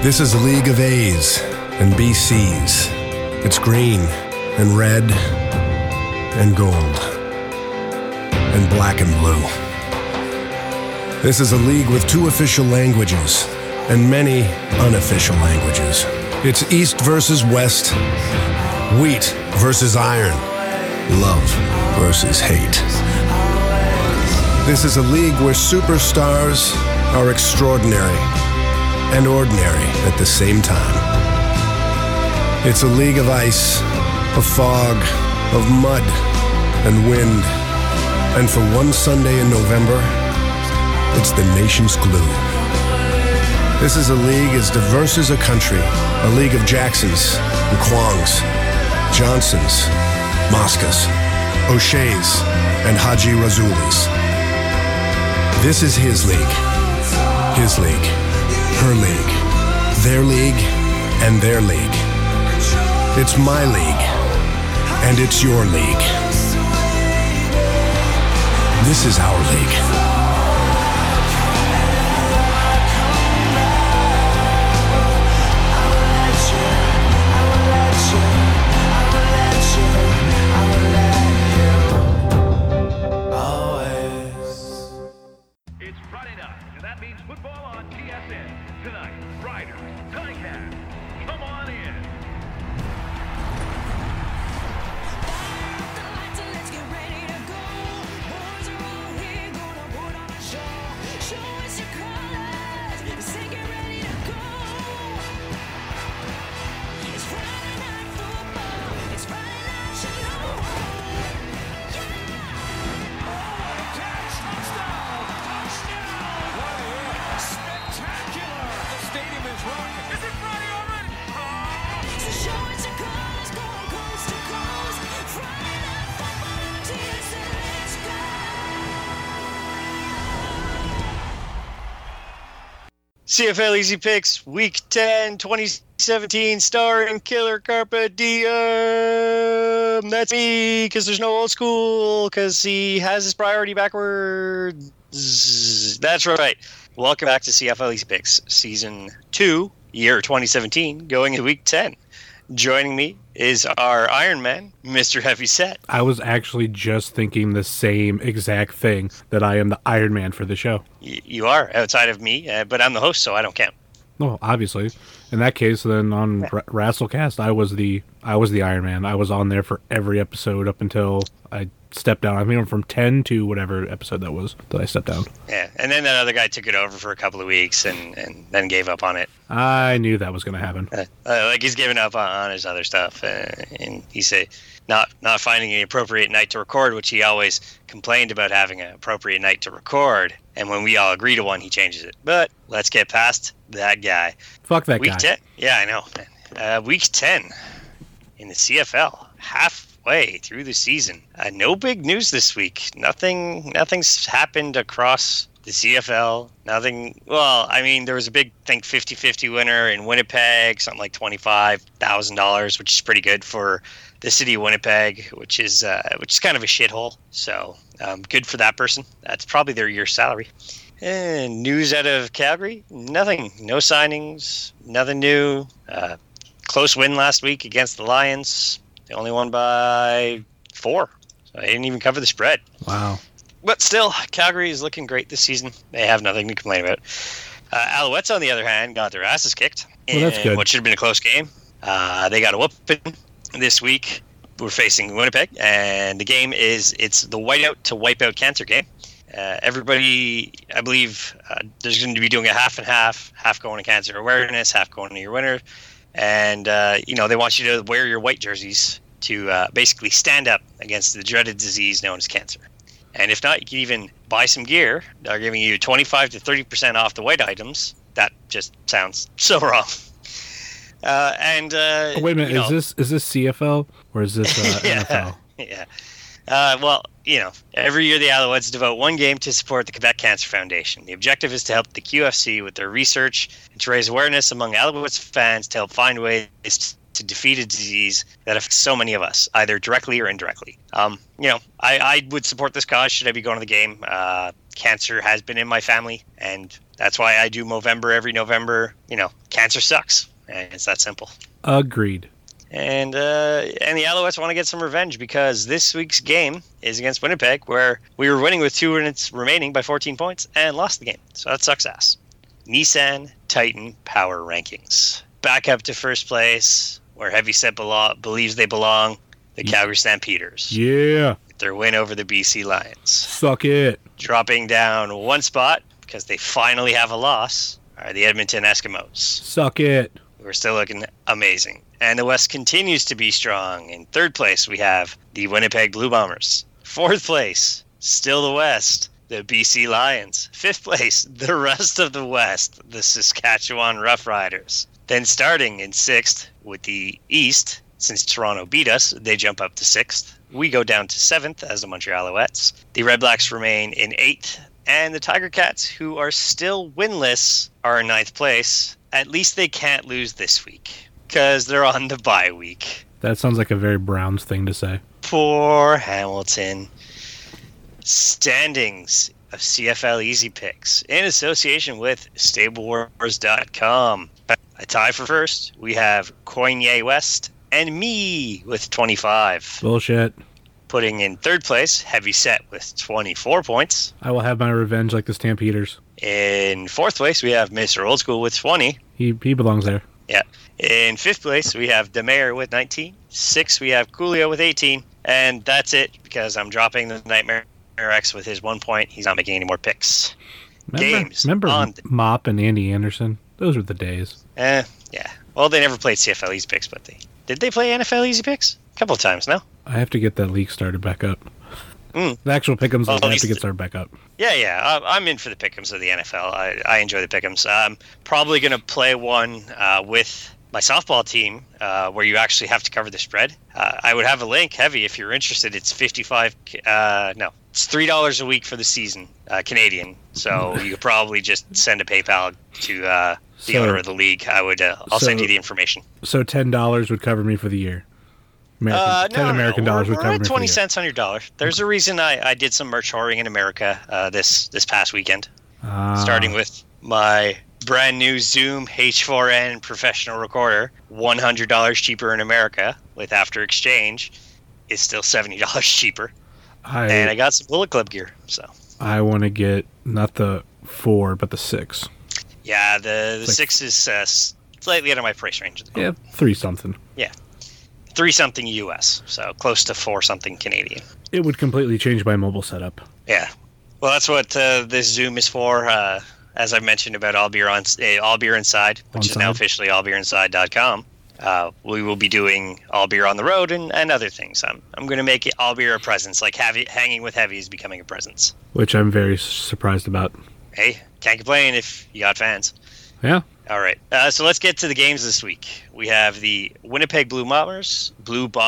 This is a league of A's and BCs. It's green and red and gold and black and blue. This is a league with 2 official languages and many unofficial languages. It's East versus West, wheat versus iron, love versus hate. This is a league where superstars are extraordinary and ordinary at the same time. It's a league of ice, of fog, of mud and wind. And for one Sunday in November, it's the nation's glue. This is a league as diverse as a country, a league of Jacksons and Kwongs, Johnsons, Moscas, O'Shea's, and Haji Razulis. This is his league, her league, their league, and their league. It's my league, and it's your league. This is our league. CFL Easy Picks, Week 10, 2017, starring Killer Carpe Diem. That's me, because there's no old school, because he has his priority backwards. That's right. Welcome back to CFL Easy Picks, Season 2, year 2017, going into Week 10. Joining me is our Iron Man, Mr. Heavyset. I was actually just thinking the same exact thing, that I am the Iron Man for the show. You are, outside of me, but I'm the host, so I don't count. Well, obviously. In that case, then on Rasslecast, I was the Iron Man. I was on there for every episode up until I stepped down. I mean, from 10 to whatever episode that was that I stepped down. Yeah, and then that other guy took it over for a couple of weeks and then gave up on it. I knew that was going to happen. Like he's given up on his other stuff, and he said not finding an appropriate night to record, which he always complained about having an appropriate night to record. And when we all agree to one, he changes it. But let's get past that guy. Fuck that Week guy. 10. Yeah, I know. Week 10 in the CFL. Halfway through the season. No big news this week. Nothing's happened across the CFL. Nothing. Well, I mean, there was a big, 50-50 winner in Winnipeg, something like $25,000, which is pretty good for the city of Winnipeg, which is kind of a shithole. So good for that person. That's probably their year's salary. And news out of Calgary? Nothing. No signings. Nothing new. Close win last week against the Lions. They only won by 4. So they didn't even cover the spread. Wow. But still, Calgary is looking great this season. They have nothing to complain about. Alouettes, on the other hand, got their asses kicked. Well, that's good. What should have been a close game. They got a whooping this week. We're facing Winnipeg, and the game it's the whiteout to wipeout cancer game. Everybody, I believe, there's going to be doing a half and half going to cancer awareness, half going to your winner. And, they want you to wear your white jerseys to basically stand up against the dreaded disease known as cancer. And if not, you can even buy some gear. They're giving you 25 to 30% off the white items. That just sounds so wrong. Wait a minute, is this CFL or is this NFL? Yeah. Every year the Alouettes devote one game to support the Quebec Cancer Foundation. The objective is to help the QFC with their research and to raise awareness among Alouettes fans to help find ways to defeat a disease that affects so many of us, either directly or indirectly. I would support this cause should I be going to the game. Cancer has been in my family, and That's why I do Movember every November. Cancer sucks, and it's that simple. Agreed. And the Alouettes want to get some revenge because this week's game is against Winnipeg, where we were winning with 2 minutes remaining by 14 points and lost the game. So that sucks ass. Nissan Titan Power Rankings. Back up to first place, where Heavyset believes they belong, the Calgary Stampeders. Yeah. Their win over the BC Lions. Suck it. Dropping down 1 spot because they finally have a loss are the Edmonton Eskimos. Suck it. We're still looking amazing. And the West continues to be strong. In third place, we have the Winnipeg Blue Bombers. Fourth place, still the West, the BC Lions. Fifth place, the rest of the West, the Saskatchewan Roughriders. Then starting in sixth with the East, since Toronto beat us, they jump up to sixth. We go down to seventh as the Montreal Alouettes. The Red Blacks remain in eighth. And the Tiger Cats, who are still winless, are in ninth place. At least they can't lose this week, because they're on the bye week. That sounds like a very Browns thing to say. Poor Hamilton. Standings of CFL Easy Picks in association with StableWars.com. A tie for first, we have Coignet West and me with 25. Bullshit. Putting in third place, Heavyset with 24 points. I will have my revenge like the Stampeders. In fourth place, we have Mr. Old School with 20. He belongs there. Yeah. In fifth place, we have Demayer with 19. Sixth, we have Coolio with 18. And that's it, because I'm dropping the Nightmare X with his 1 point. He's not making any more picks. Remember Mop and Andy Anderson? Those were the days. Yeah. Well, they never played CFL Easy Picks, but did they play NFL Easy Picks? A couple of times, no? I have to get that league started back up. The actual pick'ems have to get started back up. Yeah. I'm in for the pick'ems of the NFL. I enjoy the pick'ems. I'm probably going to play one with my softball team where you actually have to cover the spread. I would have a link, Heavy, if you're interested. It's it's $3 a week for the season, Canadian. So you could probably just send a PayPal to the owner of the league. I'll send you the information. So $10 would cover me for the year. American dollars would cover me for 20 the year. cents on your dollar. There's a reason I did some merch whoring in America this past weekend. Starting with my brand new Zoom H4n professional recorder, $100 cheaper in America with after exchange, is still $70 cheaper. And I got some Bullet Club gear. So I want to get not the 4 but the 6. Yeah, the 6 is slightly out of my price range. Yeah, 3 something. Yeah. 3 something US, so close to 4 something Canadian. It would completely change my mobile setup. Yeah. Well, that's what this Zoom is for. As I mentioned about All Beer Inside, which is now officially allbeerinside.com. We will be doing All Beer on the road and other things. I'm going to make it All Beer a presence, like hanging with Heavy is becoming a presence. Which I'm very surprised about. Hey, can't complain if you got fans. Yeah. All right. So let's get to the games this week. We have the Winnipeg Blue Bombers, who are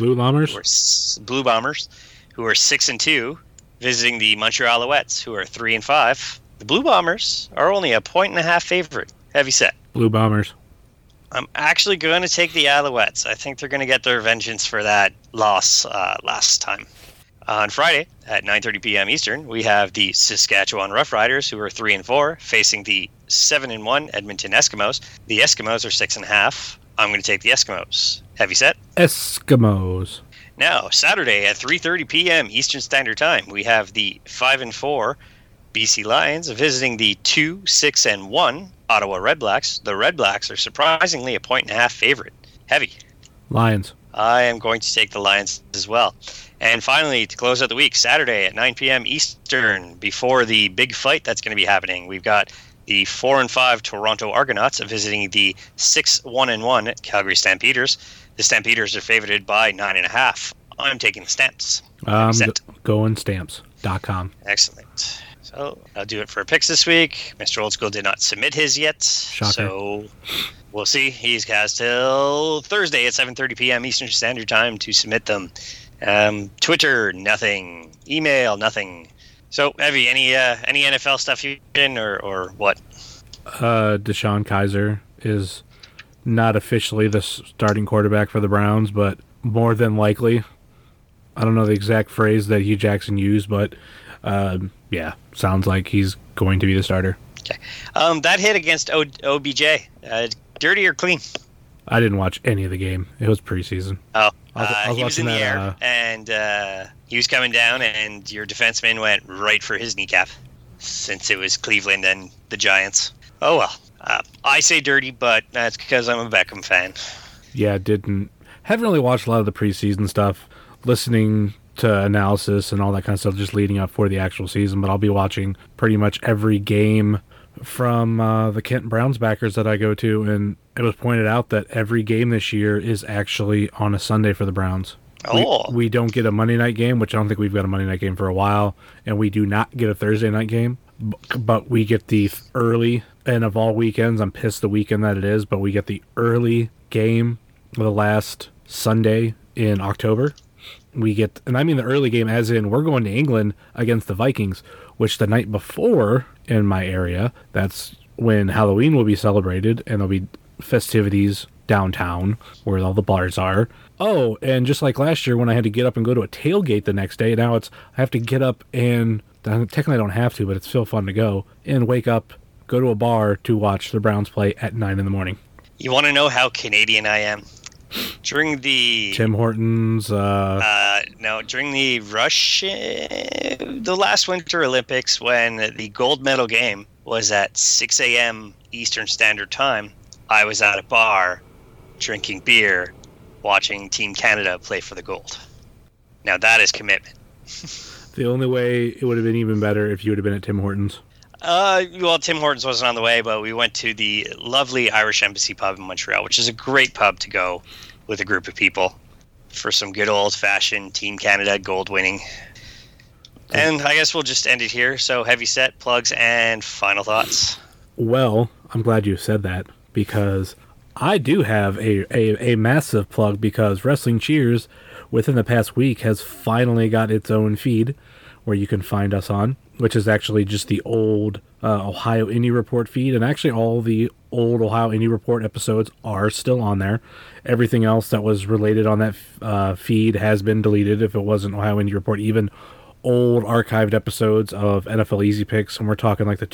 6-2, visiting the Montreal Alouettes, who are 3-5. The Blue Bombers are only a 1.5 favorite. Heavyset. Blue Bombers. I'm actually going to take the Alouettes. I think they're going to get their vengeance for that loss last time. On Friday at 9:30 p.m. Eastern, we have the Saskatchewan Roughriders, who are 3-4, facing the 7-1 Edmonton Eskimos. The Eskimos are 6.5. I'm going to take the Eskimos. Heavyset. Eskimos. Now, Saturday at 3:30 p.m. Eastern Standard Time, we have the 5-4 BC Lions visiting the 2-6-1 Ottawa Red Blacks. The Red Blacks are surprisingly a 1.5 favorite. Heavy. Lions. I am going to take the Lions as well. And finally, to close out the week, Saturday at 9 p.m. Eastern, before the big fight that's going to be happening, we've got the 4-5 Toronto Argonauts visiting the 6-1-1 Calgary Stampeders. The Stampeders are favored by 9.5. I'm taking the Stamps. Going Stamps.com. Excellent. So I'll do it for picks this week. Mr. Old School did not submit his yet. Shocker. So we'll see. He has till Thursday at 7:30 p.m. Eastern Standard Time to submit them. Twitter, nothing. Email, nothing. So, Evie, any NFL stuff you in or what? Deshaun Kaiser is not officially the starting quarterback for the Browns, but more than likely. I don't know the exact phrase that Hugh Jackson used, but yeah, sounds like he's going to be the starter. Okay. That hit against OBJ. Dirty or clean? I didn't watch any of the game. It was preseason. Oh, I was he was in the watching air, and he was coming down, and your defenseman went right for his kneecap, since it was Cleveland and the Giants. Oh, well. I say dirty, but that's because I'm a Beckham fan. Yeah, haven't really watched a lot of the preseason stuff, listening to analysis and all that kind of stuff just leading up for the actual season, but I'll be watching pretty much every game from the Kent Browns backers that I go to, and it was pointed out that every game this year is actually on a Sunday for the Browns. Oh. We don't get a Monday night game, which I don't think we've got a Monday night game for a while, and we do not get a Thursday night game, but we get the early, and of all weekends, I'm pissed the weekend that it is, but we get the early game of the last Sunday in October. We get, and I mean the early game as in we're going to England against the Vikings, which the night before in my area, that's when Halloween will be celebrated, and there'll be festivities downtown where all the bars are. Oh, and just like last year when I had to get up and go to a tailgate the next day, now I have to get up and, technically I don't have to, but it's still fun to go, and wake up, go to a bar to watch the Browns play at 9 in the morning. You want to know how Canadian I am? During the Tim Hortons, during the the last Winter Olympics, when the gold medal game was at 6 a.m. Eastern Standard Time, I was at a bar drinking beer, watching Team Canada play for the gold. Now that is commitment. The only way it would have been even better if you would have been at Tim Hortons. Well, Tim Hortons wasn't on the way, but we went to the lovely Irish Embassy pub in Montreal, which is a great pub to go with a group of people for some good old-fashioned Team Canada gold winning. And I guess we'll just end it here. So heavy set, plugs, and final thoughts. Well, I'm glad you said that, because I do have a massive plug, because Wrestling Cheers within the past week has finally got its own feed where you can find us on, which is actually just the old Ohio Indie Report feed, and actually all the old Ohio Indie Report episodes are still on there. Everything else that was related on that feed has been deleted if it wasn't Ohio Indie Report. Even old archived episodes of NFL Easy Picks, and we're talking like the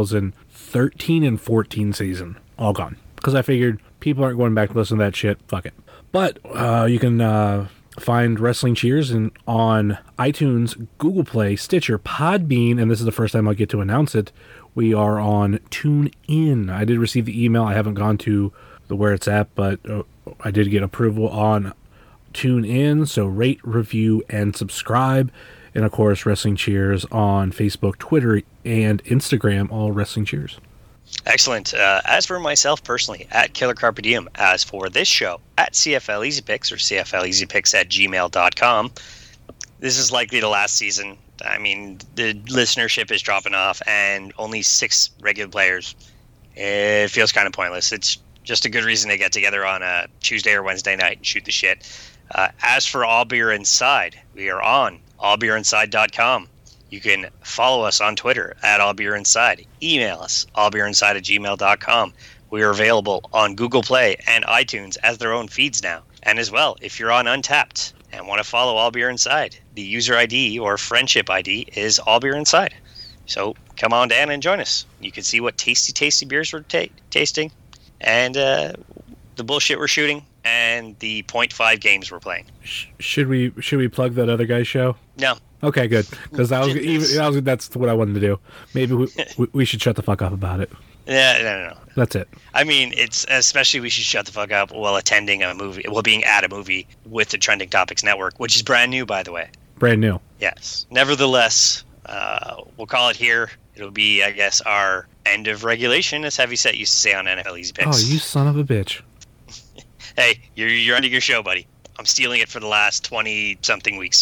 2013 and 14 season, all gone. Because I figured people aren't going back to listen to that shit, fuck it. But you can find Wrestling Cheers on iTunes, Google Play, Stitcher, Podbean, and this is the first time I'll get to announce it. We are on TuneIn. I did receive the email. I haven't gone to where it's at, but I did get approval on TuneIn. So rate, review, and subscribe. And of course, Wrestling Cheers on Facebook, Twitter, and Instagram, all Wrestling Cheers. Excellent. As for myself personally, at Killer Carpe Diem. As for this show, at CFL Easy Picks, or CFLEasyPicks@gmail.com. This is likely the last season. I mean, the listenership is dropping off, and only 6 regular players. It feels kind of pointless. It's just a good reason to get together on a Tuesday or Wednesday night and shoot the shit. As for All Beer Inside, we are on allbeerinside.com. You can follow us on Twitter at allbeerinside. Email us, allbeerinside@gmail.com. We are available on Google Play and iTunes as their own feeds now. And as well, if you're on Untapped and want to follow All Beer Inside, the user ID or friendship ID is All Beer Inside. So come on down and join us. You can see what tasty beers we're tasting, and the bullshit we're shooting, and the 0.5 games we're playing. Should we plug that other guy's show? No. Okay, good. Because that's what I wanted to do. Maybe we should shut the fuck up about it. No. That's it. I mean, it's especially we should shut the fuck up while attending a movie, while being at a movie with the Trending Topics Network, which is brand new, by the way. Brand new. Yes. Nevertheless, we'll call it here. It'll be, I guess, our end of regulation, as Heavy Set used to say on NFL Easy Picks. Oh, you son of a bitch. Hey, you're ending your show, buddy. I'm stealing it for the last 20-something weeks.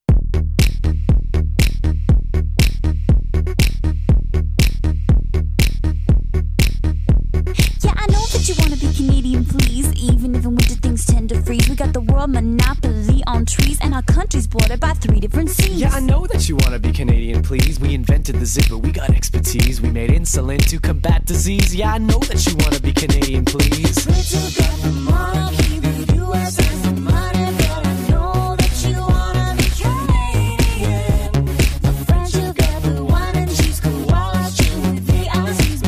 Yeah, I know that you wanna be Canadian, please. Even if in winter things tend to freeze, we got the world monopoly on trees, and our country's bordered by 3 different seas. Yeah, I know that you wanna be Canadian, please. We invented the zipper, we got expertise. We made insulin to combat disease. Yeah, I know that you wanna be Canadian, please. We're together, monarchy, the U.S. has the money, but I know that you wanna be Canadian. The French will get the wine and cheese, koalas chew with the Aussies.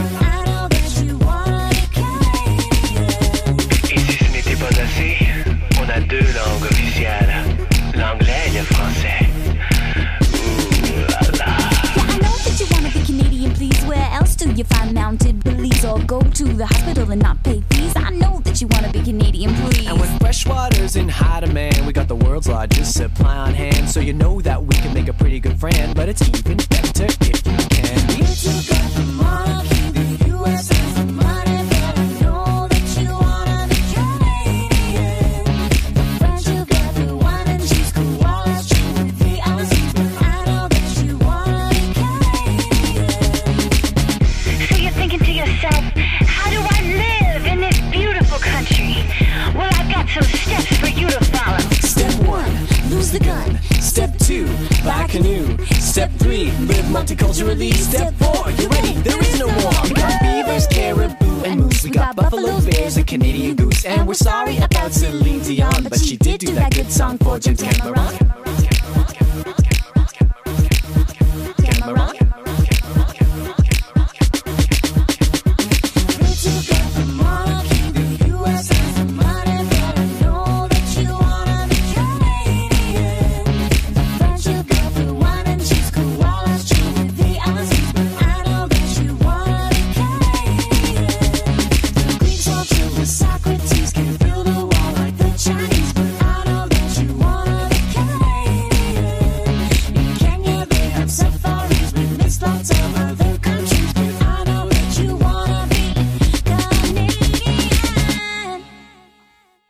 the hospital and not pay fees. I know that you wanna be Canadian, please. And when fresh water's in high demand, we got the world's largest supply on hand. So you know that we can make a pretty good friend, but it's even better if you can be. You two got the monarchy, the U.S. has the money, but I know that you wanna be Canadian. Friends, you got the wine and cheese, koalas, chew with the Aussies, but I know that you wanna be Canadian. So you're thinking to yourself, how do I live in this beautiful country? Well, I've got some steps for you to follow. Step 1, lose the gun. Step 2, buy a canoe. Step 3, live multiculturally. Step 4, you ready? There is no more. We got beavers, caribou, and moose. We got buffalo bears and Canadian goose. And we're sorry about Celine Dion, but she did do that good song for James Cameron.